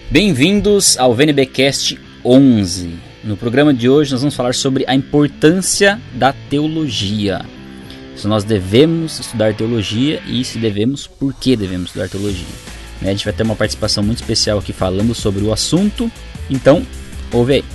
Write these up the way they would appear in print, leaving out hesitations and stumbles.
Bem-vindos ao VNBcast 11. No programa de hoje nós vamos falar sobre a importância da teologia. Se nós devemos estudar teologia e se devemos, por que devemos estudar teologia. A gente vai ter uma participação muito especial aqui falando sobre o assunto, então ouve aí.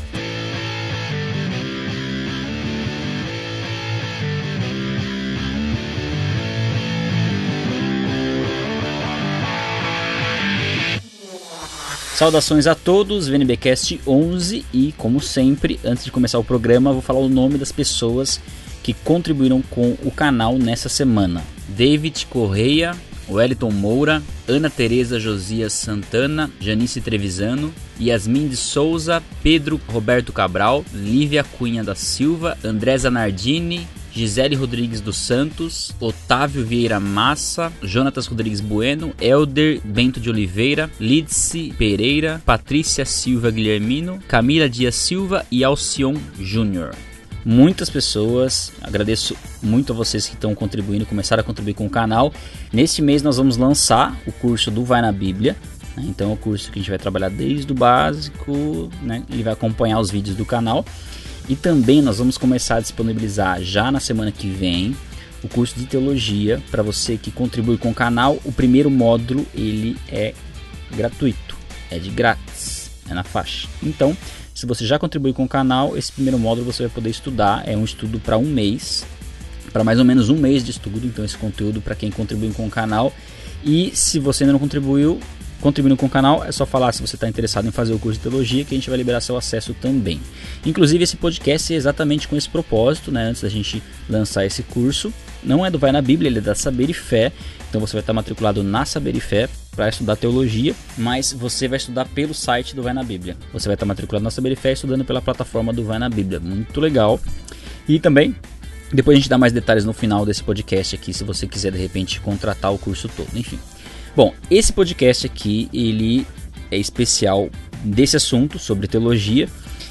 Saudações a todos, VNBcast 11 e, como sempre, antes de começar o programa, vou falar o nome das pessoas que contribuíram com o canal nessa semana. David Correia, Wellington Moura, Ana Tereza Josias Santana, Janice Trevisano, Yasmin de Souza, Pedro Roberto Cabral, Lívia Cunha da Silva, André Zanardini, Gisele Rodrigues dos Santos, Otávio Vieira Massa, Jonatas Rodrigues Bueno, Elder Bento de Oliveira, Lídice Pereira, Patrícia Silva Guilhermino, Camila Dias Silva e Alcion Júnior. Muitas pessoas, agradeço muito a vocês que estão contribuindo, começaram a contribuir com o canal. Neste mês nós vamos lançar o curso do Vai na Bíblia. Então é um curso que a gente vai trabalhar desde o básico, ele vai acompanhar os vídeos do canal. E também nós vamos começar a disponibilizar já na semana que vem o curso de teologia para você que contribui com o canal. O primeiro módulo ele é gratuito, é de grátis, é na faixa. Então, se você já contribui com o canal, esse primeiro módulo você vai poder estudar. É um estudo para um mês, para mais ou menos um mês de estudo. Então esse conteúdo para quem contribui com o canal. E se você ainda não contribuindo com o canal, é só falar se você está interessado em fazer o curso de teologia, que a gente vai liberar seu acesso também. Inclusive esse podcast é exatamente com esse propósito, antes da gente lançar esse curso. Não é do Vai na Bíblia, ele é da Saber e Fé. Então você vai estar matriculado na Saber e Fé para estudar teologia, mas você vai estudar pelo site do Vai na Bíblia. Você vai estar matriculado na Saber e Fé estudando pela plataforma do Vai na Bíblia. Muito legal. E também, depois a gente dá mais detalhes no final desse podcast aqui, se você quiser de repente contratar o curso todo. Enfim. Bom, esse podcast aqui, ele é especial desse assunto, sobre teologia,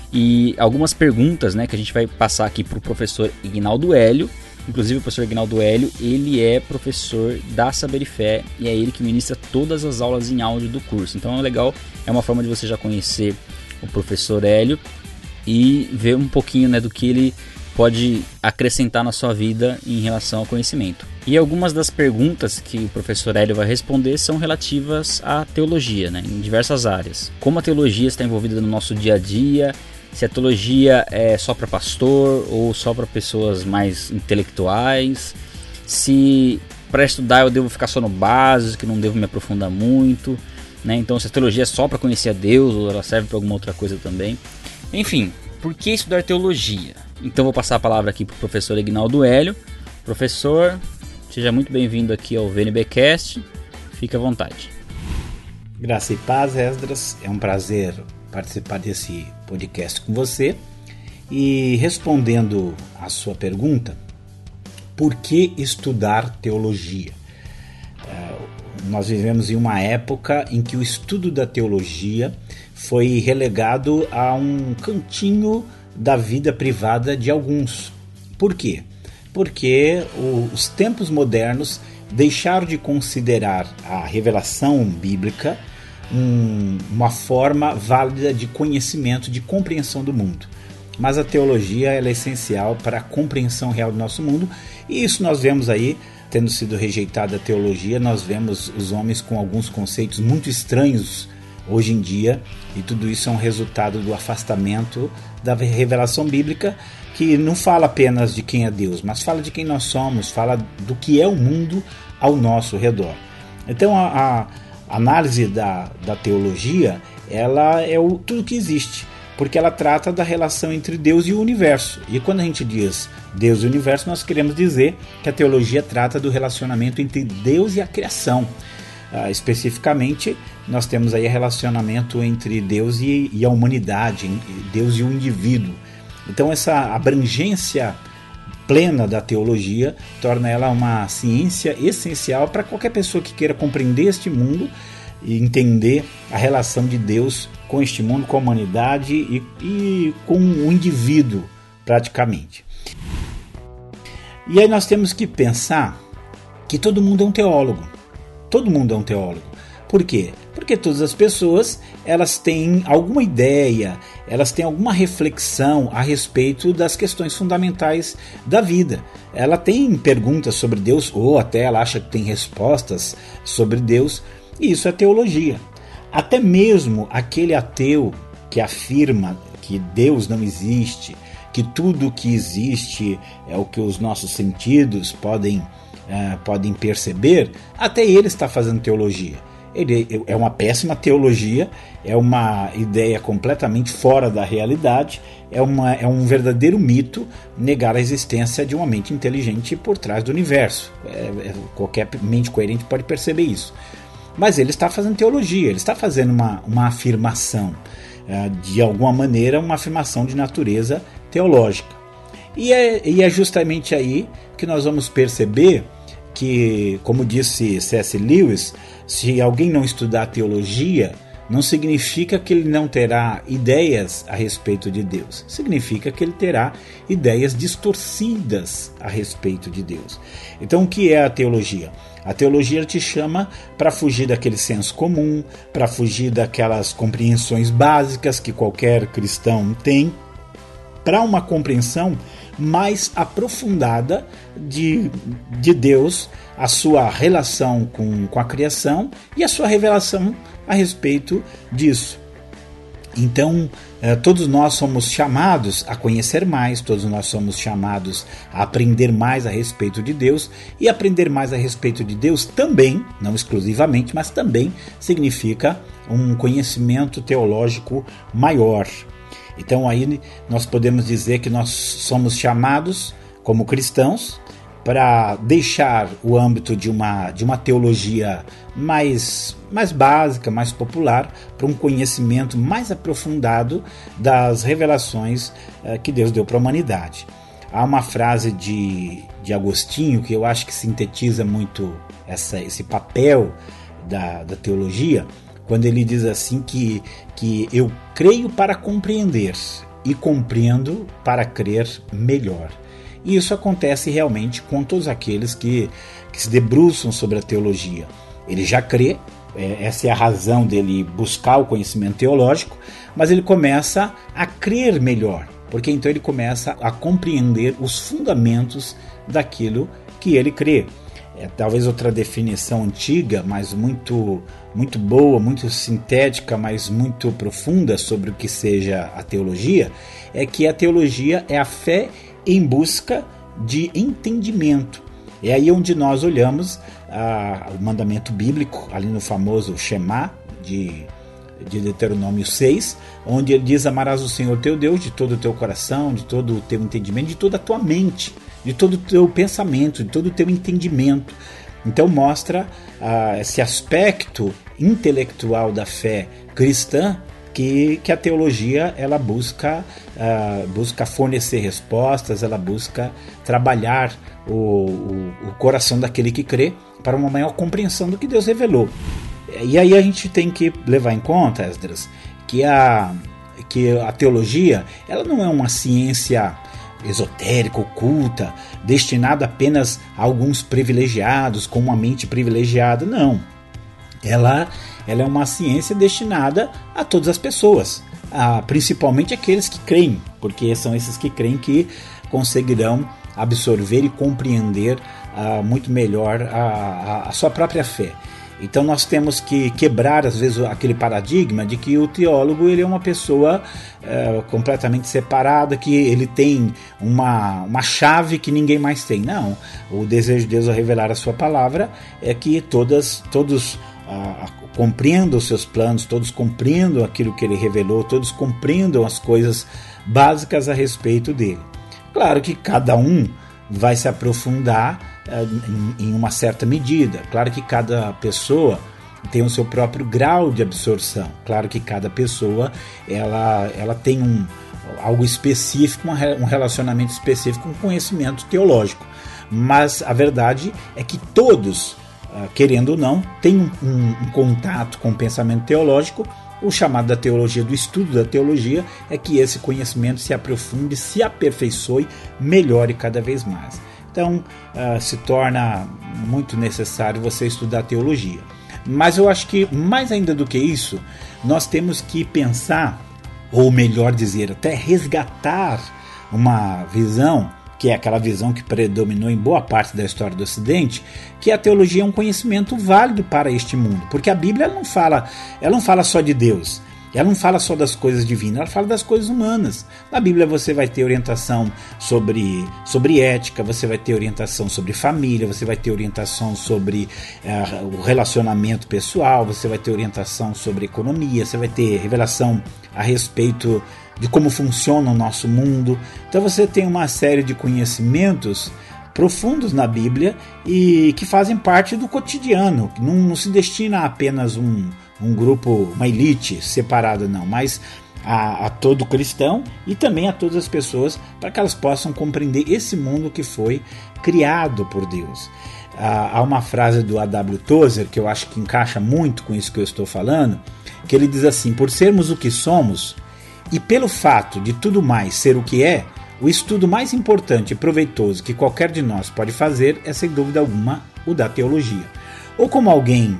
e algumas perguntas que a gente vai passar aqui para o professor Ignaldo Hélio. Inclusive o professor Ignaldo Hélio, ele é professor da Saber e Fé e é ele que ministra todas as aulas em áudio do curso. Então é legal, é uma forma de você já conhecer o professor Hélio e ver um pouquinho do que ele pode acrescentar na sua vida em relação ao conhecimento. E algumas das perguntas que o professor Hélio vai responder são relativas à teologia, em diversas áreas. Como a teologia está envolvida no nosso dia a dia, se a teologia é só para pastor ou só para pessoas mais intelectuais, se para estudar eu devo ficar só no básico, que não devo me aprofundar muito, então se a teologia é só para conhecer a Deus ou ela serve para alguma outra coisa também. Enfim, por que estudar teologia? Então vou passar a palavra aqui para o professor Ignaldo Hélio. Professor, seja muito bem-vindo aqui ao VNBcast, fique à vontade. Graça e paz, Esdras, é um prazer participar desse podcast com você. E respondendo à sua pergunta, por que estudar teologia? Nós vivemos em uma época em que o estudo da teologia foi relegado a um cantinho da vida privada de alguns. Por quê? Porque os tempos modernos deixaram de considerar a revelação bíblica uma forma válida de conhecimento, de compreensão do mundo. Mas a teologia ela é essencial para a compreensão real do nosso mundo, e isso nós vemos aí, tendo sido rejeitada a teologia, nós vemos os homens com alguns conceitos muito estranhos hoje em dia, e tudo isso é um resultado do afastamento da revelação bíblica, que não fala apenas de quem é Deus, mas fala de quem nós somos, fala do que é o mundo ao nosso redor. Então a análise da teologia, ela é tudo que existe, porque ela trata da relação entre Deus e o universo. E quando a gente diz Deus e o universo, nós queremos dizer que a teologia trata do relacionamento entre Deus e a criação. Especificamente, nós temos aí o relacionamento entre Deus e a humanidade, Deus e o indivíduo. Então essa abrangência plena da teologia torna ela uma ciência essencial para qualquer pessoa que queira compreender este mundo e entender a relação de Deus com este mundo, com a humanidade e com o indivíduo praticamente. E aí nós temos que pensar que todo mundo é um teólogo. Todo mundo é um teólogo. Por quê? Porque todas as pessoas, elas têm alguma ideia, elas têm alguma reflexão a respeito das questões fundamentais da vida. Ela tem perguntas sobre Deus, ou até ela acha que tem respostas sobre Deus, e isso é teologia. Até mesmo aquele ateu que afirma que Deus não existe, que tudo que existe é o que os nossos sentidos podem perceber, até ele está fazendo teologia. Ele é uma péssima teologia, é uma ideia completamente fora da realidade, é um verdadeiro mito negar a existência de uma mente inteligente por trás do universo. Qualquer mente coerente pode perceber isso. Mas ele está fazendo teologia, ele está fazendo uma afirmação, de alguma maneira, uma afirmação de natureza teológica. E é justamente aí que nós vamos perceber que, como disse C.S. Lewis, se alguém não estudar teologia, não significa que ele não terá ideias a respeito de Deus. Significa que ele terá ideias distorcidas a respeito de Deus. Então, o que é a teologia? A teologia te chama para fugir daquele senso comum, para fugir daquelas compreensões básicas que qualquer cristão tem, para uma compreensão mais aprofundada de Deus, a sua relação com a criação e a sua revelação a respeito disso. Então, todos nós somos chamados a conhecer mais, todos nós somos chamados a aprender mais a respeito de Deus, e aprender mais a respeito de Deus também, não exclusivamente, mas também significa um conhecimento teológico maior. Então aí nós podemos dizer que nós somos chamados, como cristãos, para deixar o âmbito de uma teologia mais básica, mais popular, para um conhecimento mais aprofundado das revelações que Deus deu para a humanidade. Há uma frase de Agostinho que eu acho que sintetiza muito esse papel da teologia, quando ele diz assim que eu creio para compreender e compreendo para crer melhor. E isso acontece realmente com todos aqueles que se debruçam sobre a teologia. Ele já crê, essa é a razão dele buscar o conhecimento teológico, mas ele começa a crer melhor, porque então ele começa a compreender os fundamentos daquilo que ele crê. Talvez outra definição antiga, mas muito boa, muito sintética, mas muito profunda sobre o que seja a teologia, é que a teologia é a fé em busca de entendimento. É aí onde nós olhamos o mandamento bíblico, ali no famoso Shema de Deuteronômio 6, onde ele diz: amarás o Senhor teu Deus de todo o teu coração, de todo o teu entendimento, de toda a tua mente, de todo o teu pensamento, de todo o teu entendimento. Então mostra esse aspecto intelectual da fé cristã que a teologia ela busca fornecer respostas, ela busca trabalhar o coração daquele que crê para uma maior compreensão do que Deus revelou. E aí a gente tem que levar em conta, Esdras, que a teologia ela não é uma ciência esotérica, oculta, destinada apenas a alguns privilegiados, com uma mente privilegiada. Não. Ela é uma ciência destinada a todas as pessoas, principalmente aqueles que creem, porque são esses que creem que conseguirão absorver e compreender muito melhor a sua própria fé. Então nós temos que quebrar às vezes aquele paradigma de que o teólogo ele é uma pessoa completamente separada, que ele tem uma chave que ninguém mais tem. Não, o desejo de Deus ao revelar a sua palavra é que todos compreendam os seus planos, todos compreendam aquilo que ele revelou, todos compreendam as coisas básicas a respeito dele. Claro que cada um vai se aprofundar em uma certa medida. Claro que cada pessoa tem o seu próprio grau de absorção. Claro que cada pessoa ela tem algo específico, um relacionamento específico, um conhecimento teológico. Mas a verdade é que todos, querendo ou não, têm um contato com o pensamento teológico. O chamado da teologia, do estudo da teologia, é que esse conhecimento se aprofunde, se aperfeiçoe, melhore cada vez mais. Então, se torna muito necessário você estudar teologia. Mas eu acho que mais ainda do que isso, nós temos que pensar, ou melhor dizer, até resgatar uma visão, que é aquela visão que predominou em boa parte da história do Ocidente, que a teologia é um conhecimento válido para este mundo, porque a Bíblia ela não fala só de Deus, ela não fala só das coisas divinas, ela fala das coisas humanas. Na Bíblia você vai ter orientação sobre ética, você vai ter orientação sobre família, você vai ter orientação sobre o relacionamento pessoal, você vai ter orientação sobre economia, você vai ter revelação a respeito de como funciona o nosso mundo. Então você tem uma série de conhecimentos profundos na Bíblia e que fazem parte do cotidiano, não se destina a apenas um grupo, uma elite separada não, mas a todo cristão e também a todas as pessoas, para que elas possam compreender esse mundo que foi criado por Deus. Há uma frase do A.W. Tozer que eu acho que encaixa muito com isso que eu estou falando, que ele diz assim: por sermos o que somos e pelo fato de tudo mais ser o que é, o estudo mais importante e proveitoso que qualquer de nós pode fazer é, sem dúvida alguma, o da teologia. Ou como alguém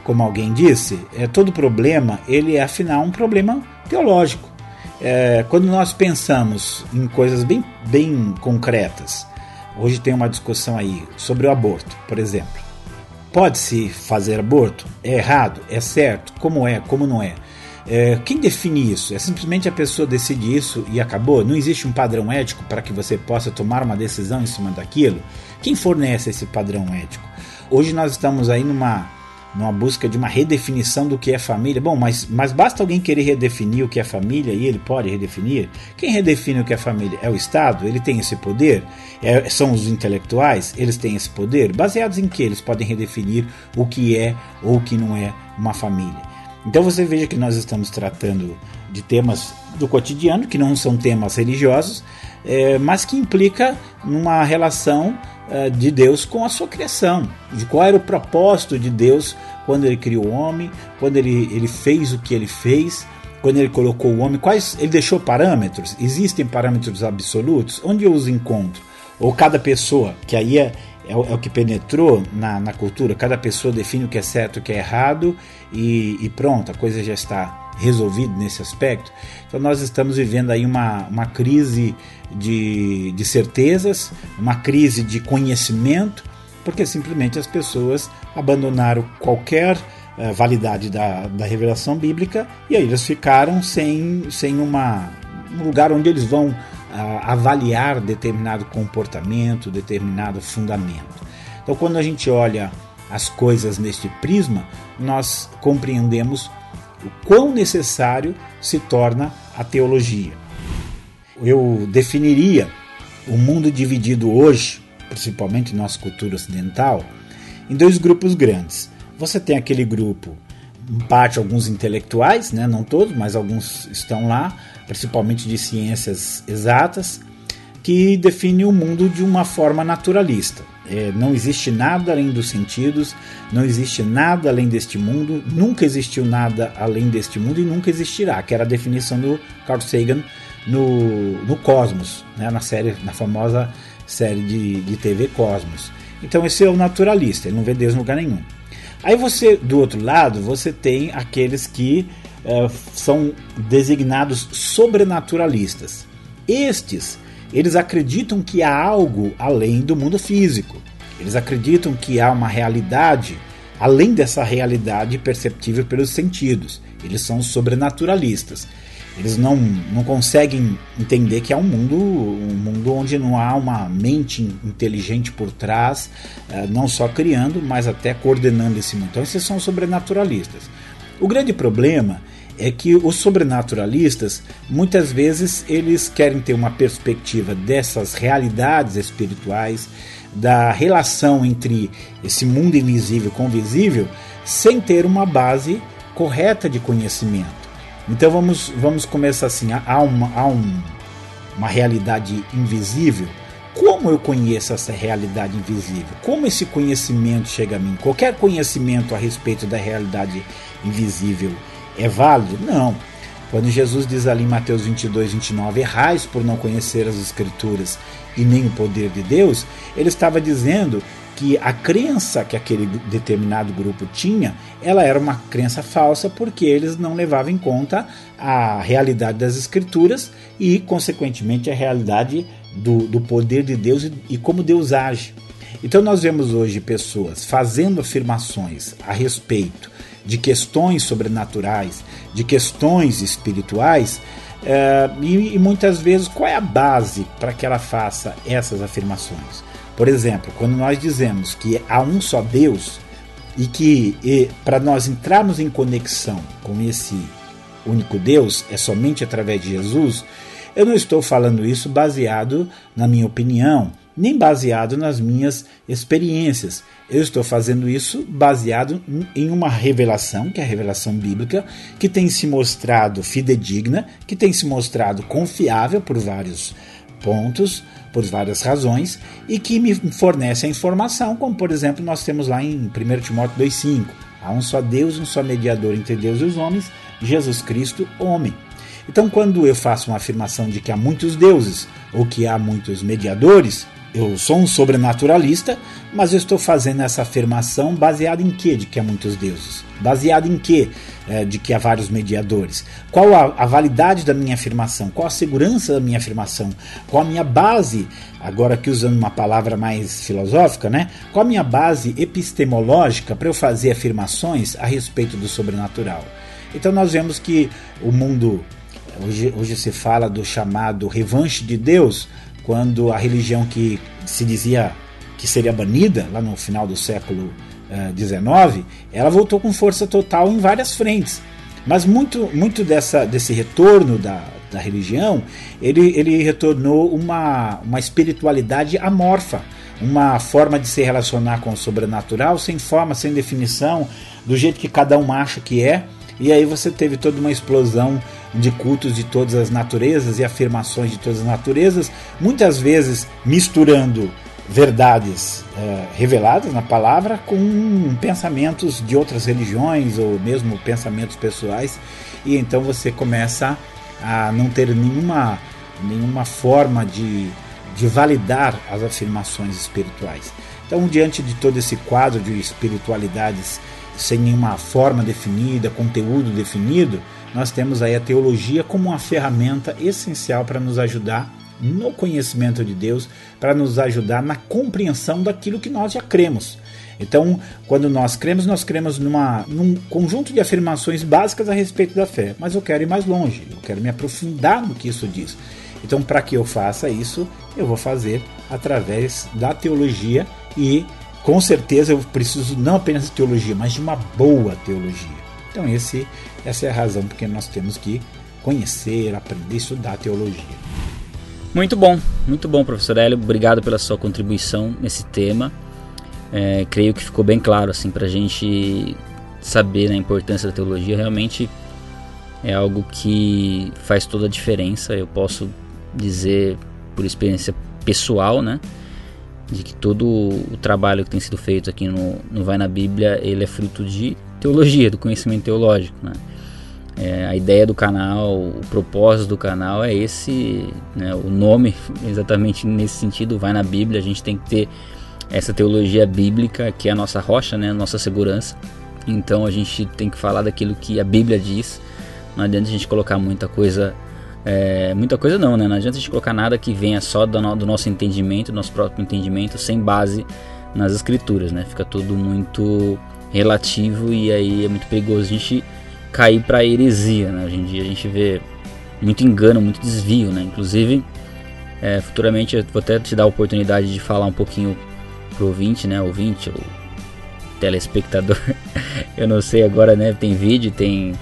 disse, todo problema ele é afinal um problema teológico. Quando nós pensamos em coisas bem concretas, hoje tem uma discussão aí sobre o aborto, por exemplo. Pode-se fazer aborto? É errado? É certo? Como é? Como não é? Quem define isso? É simplesmente a pessoa decide isso e acabou? Não existe um padrão ético para que você possa tomar uma decisão em cima daquilo? Quem fornece esse padrão ético? Hoje nós estamos aí numa busca de uma redefinição do que é família. Bom, mas basta alguém querer redefinir o que é família e ele pode redefinir? Quem redefine o que é família? É o Estado? Ele tem esse poder? São os intelectuais? Eles têm esse poder? Baseados em que eles podem redefinir o que é ou o que não é uma família? Então você veja que nós estamos tratando de temas do cotidiano, que não são temas religiosos, mas que implica numa relação de Deus com a sua criação, de qual era o propósito de Deus quando ele criou o homem, quando ele fez o que ele fez, quando ele colocou o homem, ele deixou parâmetros, existem parâmetros absolutos, onde eu os encontro? Ou cada pessoa, que aí é o que penetrou na cultura, cada pessoa define o que é certo e o que é errado e pronto, a coisa já está resolvida nesse aspecto. Então nós estamos vivendo aí uma crise de certezas, uma crise de conhecimento, porque simplesmente as pessoas abandonaram qualquer validade da revelação bíblica e aí eles ficaram sem um lugar onde eles vão avaliar determinado comportamento, determinado fundamento. Então quando a gente olha as coisas neste prisma, nós compreendemos o quão necessário se torna a teologia. Eu definiria o mundo dividido hoje, principalmente nossa cultura ocidental, em dois grupos grandes. Você tem aquele grupo, em parte alguns intelectuais, né, não todos, mas alguns estão lá, principalmente de ciências exatas, que define o mundo de uma forma naturalista. Não existe nada além dos sentidos, não existe nada além deste mundo, nunca existiu nada além deste mundo e nunca existirá, que era a definição do Carl Sagan no Cosmos, né, na famosa série de TV Cosmos. Então esse é o naturalista, ele não vê Deus em lugar nenhum. Aí você, do outro lado, você tem aqueles que são designados sobrenaturalistas. Eles acreditam que há algo além do mundo físico. Eles acreditam que há uma realidade além dessa realidade perceptível pelos sentidos. Eles são sobrenaturalistas. Eles não conseguem entender que há um mundo onde não há uma mente inteligente por trás, não só criando, mas até coordenando esse mundo. Então esses são sobrenaturalistas. O grande problema é que os sobrenaturalistas, muitas vezes, eles querem ter uma perspectiva dessas realidades espirituais, da relação entre esse mundo invisível com o visível, sem ter uma base correta de conhecimento. Então vamos começar assim, há uma realidade invisível. Como eu conheço essa realidade invisível? Como esse conhecimento chega a mim? Qualquer conhecimento a respeito da realidade invisível é válido? Não. Quando Jesus diz ali em Mateus 22, 29, errais por não conhecer as Escrituras e nem o poder de Deus, ele estava dizendo que a crença que aquele determinado grupo tinha, ela era uma crença falsa, porque eles não levavam em conta a realidade das Escrituras e, consequentemente, a realidade do poder de Deus e como Deus age. Então nós vemos hoje pessoas fazendo afirmações a respeito de questões sobrenaturais, de questões espirituais, e muitas vezes qual é a base para que ela faça essas afirmações? Por exemplo, quando nós dizemos que há um só Deus e que para nós entrarmos em conexão com esse único Deus é somente através de Jesus, eu não estou falando isso baseado na minha opinião, nem baseado nas minhas experiências. Eu estou fazendo isso baseado em uma revelação, que é a revelação bíblica, que tem se mostrado fidedigna, que tem se mostrado confiável por vários pontos, por várias razões, e que me fornece a informação, como por exemplo nós temos lá em 1 Timóteo 2,5. Há um só Deus, um só mediador entre Deus e os homens, Jesus Cristo, homem. Então, quando eu faço uma afirmação de que há muitos deuses ou que há muitos mediadores, eu sou um sobrenaturalista, mas eu estou fazendo essa afirmação baseada em quê? De que há muitos deuses? Baseado em quê? De que há vários mediadores? Qual a validade da minha afirmação? Qual a segurança da minha afirmação? Qual a minha base, agora aqui usando uma palavra mais filosófica, né? Qual a minha base epistemológica para eu fazer afirmações a respeito do sobrenatural? Então nós vemos que o mundo, hoje se fala do chamado revanche de Deus, quando a religião que se dizia que seria banida lá no final do século XIX, ela voltou com força total em várias frentes. Mas muito desse retorno da religião, ele retornou uma espiritualidade amorfa, uma forma de se relacionar com o sobrenatural, sem forma, sem definição, do jeito que cada um acha que é. E aí você teve toda uma explosão de cultos de todas as naturezas e afirmações de todas as naturezas, muitas vezes misturando verdades reveladas na palavra com pensamentos de outras religiões ou mesmo pensamentos pessoais, e então você começa a não ter nenhuma forma de validar as afirmações espirituais. Então, diante de todo esse quadro de espiritualidades sem nenhuma forma definida, conteúdo definido, nós temos aí a teologia como uma ferramenta essencial para nos ajudar no conhecimento de Deus, para nos ajudar na compreensão daquilo que nós já cremos. Então, quando nós cremos num conjunto de afirmações básicas a respeito da fé, mas eu quero ir mais longe, eu quero me aprofundar no que isso diz. Então, para que eu faça isso, eu vou fazer através da teologia, e com certeza eu preciso não apenas de teologia, mas de uma boa teologia. Então essa é a razão porque nós temos que conhecer, aprender, estudar teologia. Muito bom, professor Hélio. Obrigado pela sua contribuição nesse tema. Creio que ficou bem claro assim, para a gente saber a importância da teologia. Realmente é algo que faz toda a diferença. Eu posso dizer por experiência pessoal, né, de que todo o trabalho que tem sido feito aqui no Vai na Bíblia, ele é fruto de teologia, do conhecimento teológico, né? A ideia do canal, o propósito do canal é esse, né? O nome exatamente nesse sentido, Vai na Bíblia. A gente tem que ter essa teologia bíblica, que é a nossa rocha, né? A nossa segurança. Então a gente tem que falar daquilo que a Bíblia diz. Não adianta a gente colocar muita coisa não, né? Não adianta a gente colocar nada que venha só do nosso entendimento, do nosso próprio entendimento, sem base nas Escrituras, né? Fica tudo muito relativo, e aí é muito perigoso a gente cair para a heresia, né? Hoje em dia a gente vê muito engano, muito desvio, né? Inclusive, futuramente eu vou até te dar a oportunidade de falar um pouquinho pro ouvinte, né? Ouvinte ou telespectador, eu não sei agora, né? Tem vídeo, tem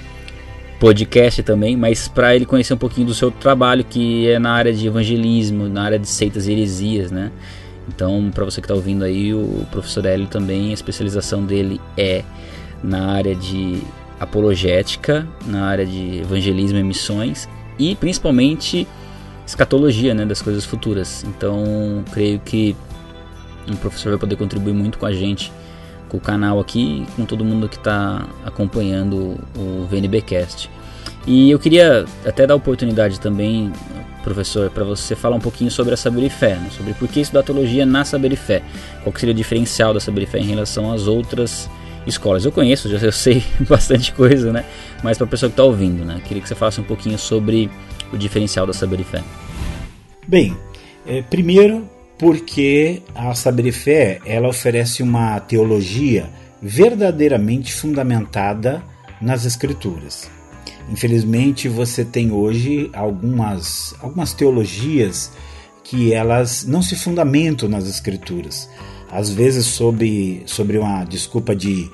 podcast também, mas para ele conhecer um pouquinho do seu trabalho, que é na área de evangelismo, na área de seitas e heresias, né? Então, para você que está ouvindo aí, o professor Hélio também, a especialização dele é na área de apologética, na área de evangelismo e missões, e principalmente escatologia, né, das coisas futuras. Então, creio que o professor vai poder contribuir muito com a gente, com o canal aqui, com todo mundo que está acompanhando o VNBcast. E eu queria até dar oportunidade também professor, para você falar um pouquinho sobre a Saber e Fé, né? Sobre por que estudar teologia na Saber e Fé. Qual que seria o diferencial da Saber e Fé em relação às outras escolas? Eu conheço, eu sei bastante coisa, né? Mas para a pessoa que está ouvindo, né? Queria que você falasse um pouquinho sobre o diferencial da Saber e Fé. Bem, primeiro porque a Saber e Fé ela oferece uma teologia verdadeiramente fundamentada nas Escrituras. Infelizmente você tem hoje algumas teologias que elas não se fundamentam nas Escrituras. Às vezes sobre uma desculpa de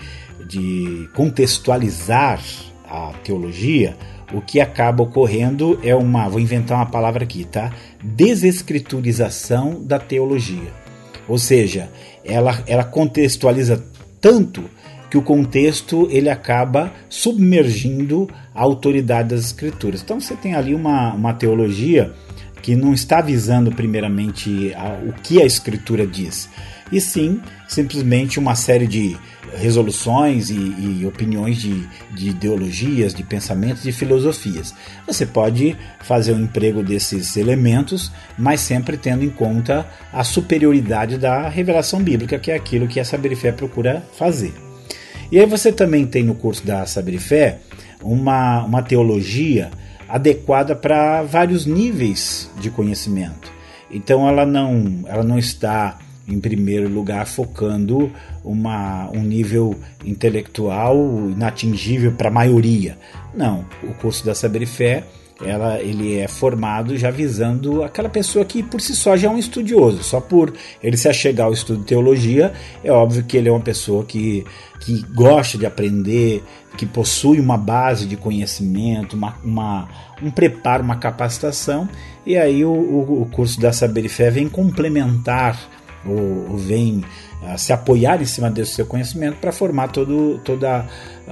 contextualizar a teologia, o que acaba ocorrendo é vou inventar uma palavra aqui, tá? Desescriturização da teologia. Ou seja, ela contextualiza tanto que o contexto ele acaba submergindo a autoridade das Escrituras. Então você tem ali uma teologia que não está visando primeiramente o que a Escritura diz, e sim simplesmente uma série de resoluções e opiniões de ideologias, de pensamentos, de filosofias. Você pode fazer um emprego desses elementos, mas sempre tendo em conta a superioridade da revelação bíblica, que é aquilo que a Saber e Fé procura fazer. E aí você também tem no curso da Saber e Fé uma teologia adequada para vários níveis de conhecimento. Então ela não está em primeiro lugar focando um nível intelectual inatingível para a maioria. Não, o curso da Saber e Fé ele é formado já visando aquela pessoa que por si só já é um estudioso. Só por ele se achegar ao estudo de teologia, é óbvio que ele é uma pessoa que gosta de aprender, que possui uma base de conhecimento, um preparo, uma capacitação, e aí o curso da Saber e Fé vem complementar, ou vem se apoiar em cima desse seu conhecimento para formar toda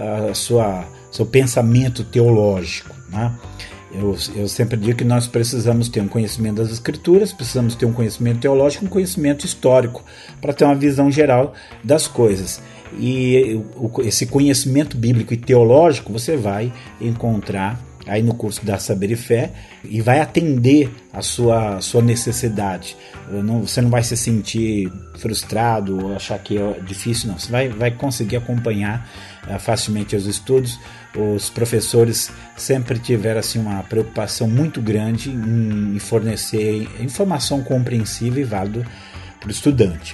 seu pensamento teológico, né? Eu sempre digo que nós precisamos ter um conhecimento das Escrituras, precisamos ter um conhecimento teológico, um conhecimento histórico, para ter uma visão geral das coisas. E esse conhecimento bíblico e teológico você vai encontrar aí no curso da Saber e Fé e vai atender a sua necessidade. Você não vai se sentir frustrado ou achar que é difícil, não. Você vai conseguir acompanhar facilmente os estudos. Os professores sempre tiveram assim, uma preocupação muito grande em fornecer informação compreensível e válida para o estudante.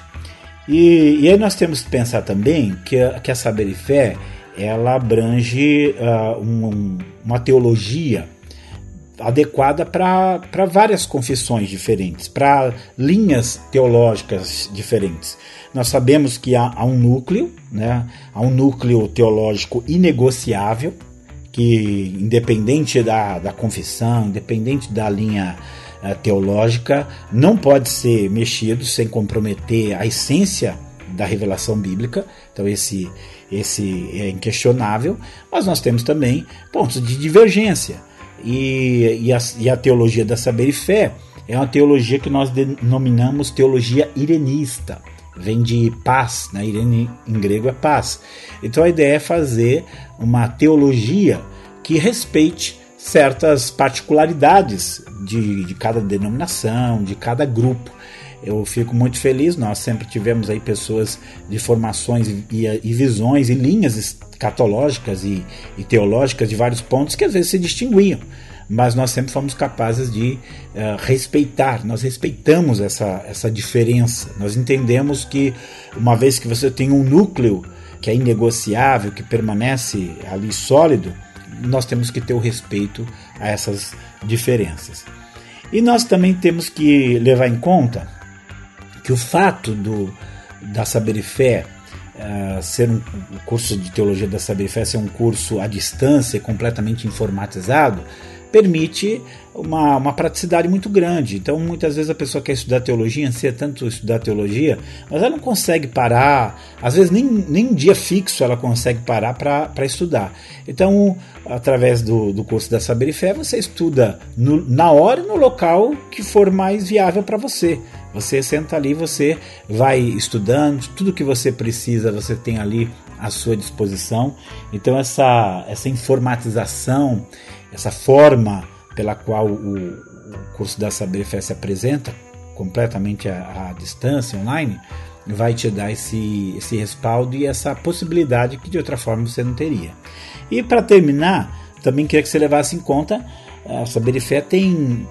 E aí nós temos que pensar também que a Saber e Fé ela abrange uma teologia adequada para várias confissões diferentes, para linhas teológicas diferentes. Nós sabemos que há um núcleo, né? Há um núcleo teológico inegociável, que independente da confissão, independente da linha teológica, não pode ser mexido sem comprometer a essência da revelação bíblica. Então esse é inquestionável, mas nós temos também pontos de divergência. E a teologia da Saber e Fé é uma teologia que nós denominamos teologia irenista. Vem de paz, né? Irene em grego é paz. Então a ideia é fazer uma teologia que respeite certas particularidades de cada denominação, de cada grupo. Eu fico muito feliz, nós sempre tivemos aí pessoas de formações e visões e linhas escatológicas e teológicas de vários pontos que às vezes se distinguiam, mas nós sempre fomos capazes de respeitar, nós respeitamos essa diferença. Nós entendemos que uma vez que você tem um núcleo que é inegociável, que permanece ali sólido, nós temos que ter o respeito a essas diferenças. E nós também temos que levar em conta que o fato da Saber e Fé ser o curso de teologia da Saber e Fé ser um curso à distância, completamente informatizado, permite uma praticidade muito grande. Então muitas vezes a pessoa quer estudar teologia, anseia tanto estudar teologia, mas ela não consegue parar, às vezes nem um dia fixo ela consegue parar para estudar. Então através do curso da Saber e Fé você estuda na hora e no local que for mais viável para você. Você senta ali, você vai estudando, tudo que você precisa você tem ali à sua disposição. Então essa informatização, essa forma pela qual o curso da Saber Fé se apresenta completamente à distância, online, vai te dar esse respaldo e essa possibilidade que de outra forma você não teria. E para terminar, também queria que você levasse em conta, a Saber Fé tem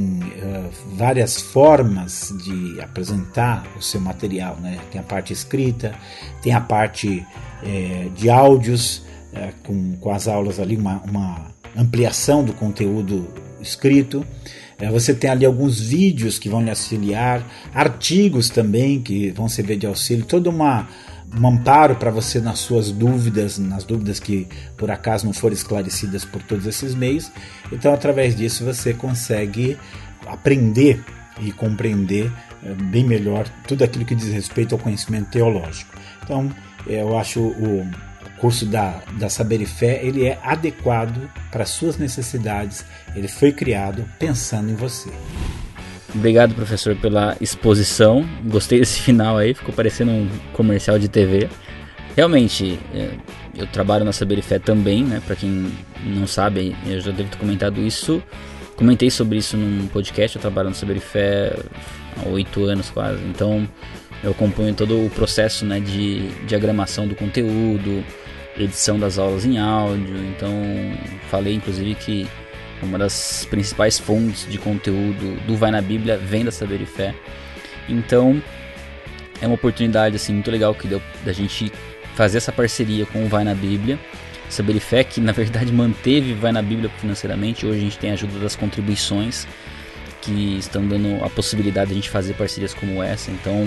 várias formas de apresentar o seu material, né? Tem a parte escrita, tem a parte de áudios, com as aulas ali, uma ampliação do conteúdo escrito. Você tem ali alguns vídeos que vão lhe auxiliar, artigos também que vão servir de auxílio, todo um amparo para você nas suas dúvidas, nas dúvidas que por acaso não foram esclarecidas por todos esses meios. Então, através disso, você consegue aprender e compreender bem melhor tudo aquilo que diz respeito ao conhecimento teológico. Então, eu acho o curso da Saber Fé, ele é adequado para as suas necessidades, ele foi criado pensando em você. Obrigado, professor, pela exposição. Gostei desse final aí, ficou parecendo um comercial de TV. Realmente, eu trabalho na Saber Fé também, né? Para quem não sabe, eu já devo ter comentado isso. Comentei sobre isso num podcast. Eu trabalho na Saber Fé há 8 anos quase. Então, eu acompanho todo o processo, né, de diagramação do conteúdo, edição das aulas em áudio. Então, falei inclusive que uma das principais fontes de conteúdo do Vai na Bíblia vem da Saber Fé. Então, é uma oportunidade assim, muito legal que deu da gente fazer essa parceria com o Vai na Bíblia. Saber Fé, que na verdade manteve Vai na Bíblia financeiramente. Hoje a gente tem a ajuda das contribuições que estão dando a possibilidade de a gente fazer parcerias como essa. Então,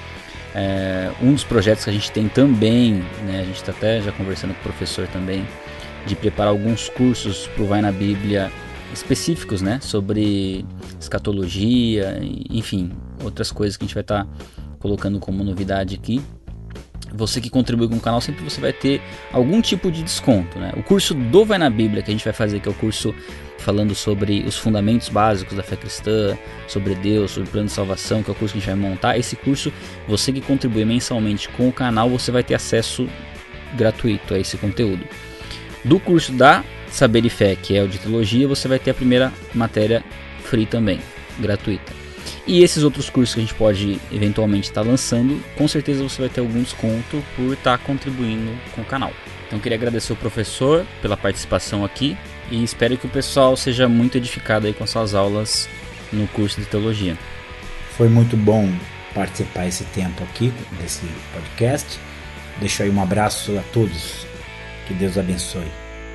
um dos projetos que a gente tem também, né, a gente está até já conversando com o professor também, de preparar alguns cursos para o Vai na Bíblia específicos, né, sobre escatologia, enfim, outras coisas que a gente vai estar colocando como novidade aqui. Você que contribui com o canal, sempre você vai ter algum tipo de desconto, né? O curso do Vai na Bíblia que a gente vai fazer, que é o curso falando sobre os fundamentos básicos da fé cristã, sobre Deus, sobre o plano de salvação, que é o curso que a gente vai montar. Esse curso, você que contribui mensalmente com o canal, você vai ter acesso gratuito a esse conteúdo. Do curso da Saber Fé, que é o de teologia, você vai ter a primeira matéria free também, gratuita. E esses outros cursos que a gente pode eventualmente estar lançando, com certeza você vai ter algum desconto por estar contribuindo com o canal. Então queria agradecer ao professor pela participação aqui e espero que o pessoal seja muito edificado aí com suas aulas no curso de teologia. Foi muito bom participar esse tempo aqui desse podcast. Deixo aí um abraço a todos. Que Deus abençoe.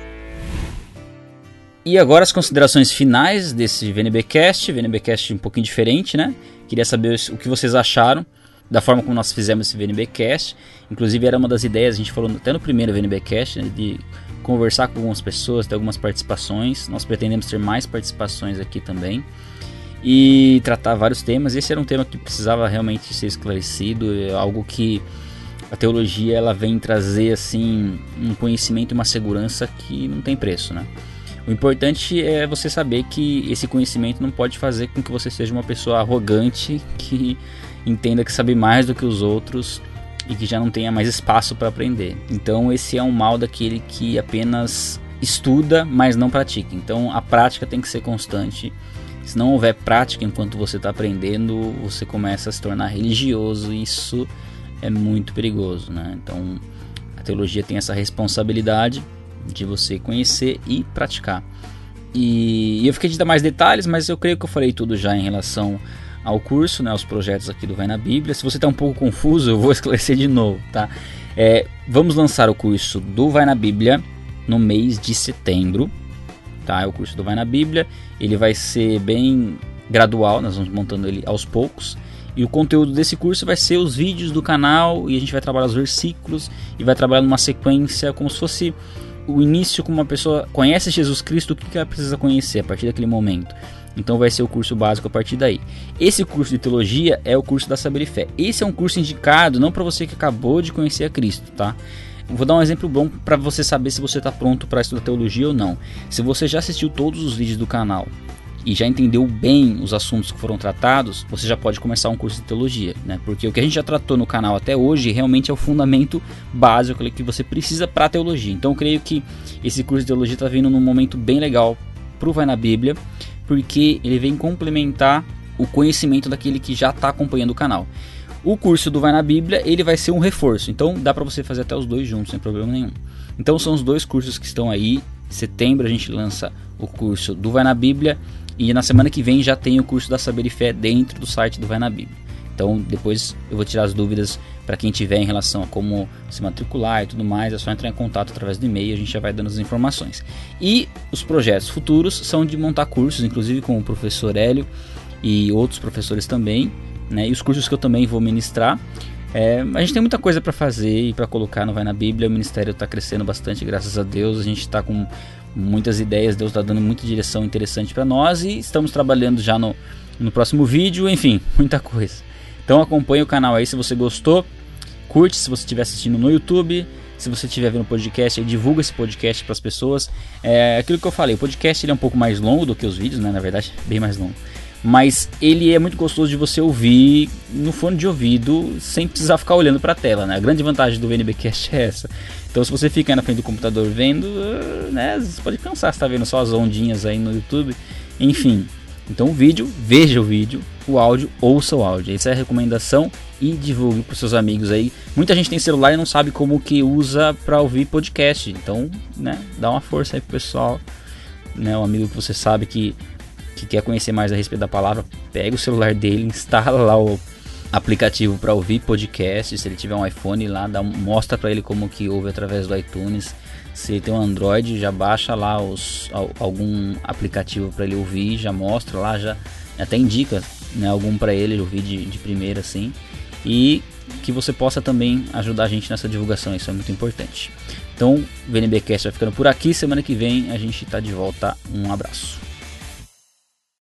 E agora as considerações finais desse VNBcast um pouquinho diferente, né? Queria saber o que vocês acharam da forma como nós fizemos esse VNBcast. Inclusive era uma das ideias, a gente falou até no primeiro VNBcast, né, de conversar com algumas pessoas, ter algumas participações. Nós pretendemos ter mais participações aqui também e tratar vários temas. Esse era um tema que precisava realmente ser esclarecido, é algo que a teologia ela vem trazer assim um conhecimento e uma segurança que não tem preço, né? O importante é você saber que esse conhecimento não pode fazer com que você seja uma pessoa arrogante, que entenda que sabe mais do que os outros e que já não tenha mais espaço para aprender. Então esse é um mal daquele que apenas estuda, mas não pratica. Então a prática tem que ser constante. Se não houver prática enquanto você está aprendendo, você começa a se tornar religioso e isso é muito perigoso, né? Então a teologia tem essa responsabilidade de você conhecer e praticar. E eu fiquei de dar mais detalhes, mas eu creio que eu falei tudo já em relação ao curso, né, aos projetos aqui do Vai na Bíblia. Se você está um pouco confuso, eu vou esclarecer de novo, tá? Vamos lançar o curso do Vai na Bíblia no mês de setembro, tá? É o curso do Vai na Bíblia, ele vai ser bem gradual, nós vamos montando ele aos poucos. E o conteúdo desse curso vai ser os vídeos do canal, e a gente vai trabalhar os versículos e vai trabalhar numa sequência como se fosse o início, como uma pessoa conhece Jesus Cristo, o que ela precisa conhecer a partir daquele momento. Então vai ser o curso básico a partir daí. Esse curso de teologia é o curso da Saber Fé. Esse é um curso indicado não para você que acabou de conhecer a Cristo, tá? Vou dar um exemplo bom para você saber se você está pronto para estudar teologia ou não. Se você já assistiu todos os vídeos do canal e já entendeu bem os assuntos que foram tratados, você já pode começar um curso de teologia, né? Porque o que a gente já tratou no canal até hoje realmente é o fundamento básico que você precisa para a teologia. Então eu creio que esse curso de teologia está vindo num momento bem legal para o Vai na Bíblia, porque ele vem complementar o conhecimento daquele que já está acompanhando o canal. O curso do Vai na Bíblia, ele vai ser um reforço, então dá para você fazer até os dois juntos, sem problema nenhum. Então são os dois cursos que estão aí. Em setembro a gente lança o curso do Vai na Bíblia e na semana que vem já tem o curso da Saber e Fé dentro do site do Vai na Bíblia. Então depois eu vou tirar as dúvidas para quem tiver em relação a como se matricular e tudo mais, é só entrar em contato através do e-mail, a gente já vai dando as informações. E os projetos futuros são de montar cursos, inclusive com o professor Hélio e outros professores também, né? E os cursos que eu também vou ministrar. A gente tem muita coisa para fazer e para colocar no Vai na Bíblia. O ministério está crescendo bastante, graças a Deus. A gente está com muitas ideias, Deus está dando muita direção interessante para nós e estamos trabalhando já no próximo vídeo, enfim, muita coisa. Então acompanhe o canal aí se você gostou, curte se você estiver assistindo no YouTube, se você estiver vendo o podcast, aí divulga esse podcast para as pessoas. Aquilo que eu falei, o podcast ele é um pouco mais longo do que os vídeos, né? Na verdade, bem mais longo. Mas ele é muito gostoso de você ouvir no fone de ouvido sem precisar ficar olhando para a tela, né? A grande vantagem do VNBcast é essa. Então se você fica aí na frente do computador vendo, né, você pode cansar, você tá vendo só as ondinhas aí no YouTube, enfim. Então o vídeo, veja o vídeo, o áudio, ouça o áudio. Essa é a recomendação e divulgue para os seus amigos aí. Muita gente tem celular e não sabe como que usa para ouvir podcast. Então, né, dá uma força aí pro pessoal, né, um amigo que você sabe que quer conhecer mais a respeito da palavra, pega o celular dele, instala lá o aplicativo para ouvir podcast. Se ele tiver um iPhone lá, mostra para ele como que ouve através do iTunes. Se ele tem um Android, já baixa lá algum aplicativo para ele ouvir, já mostra lá, já até indica, né, algum para ele ouvir de primeira assim. E que você possa também ajudar a gente nessa divulgação, isso é muito importante. Então o VNBcast vai ficando por aqui, semana que vem a gente está de volta, um abraço.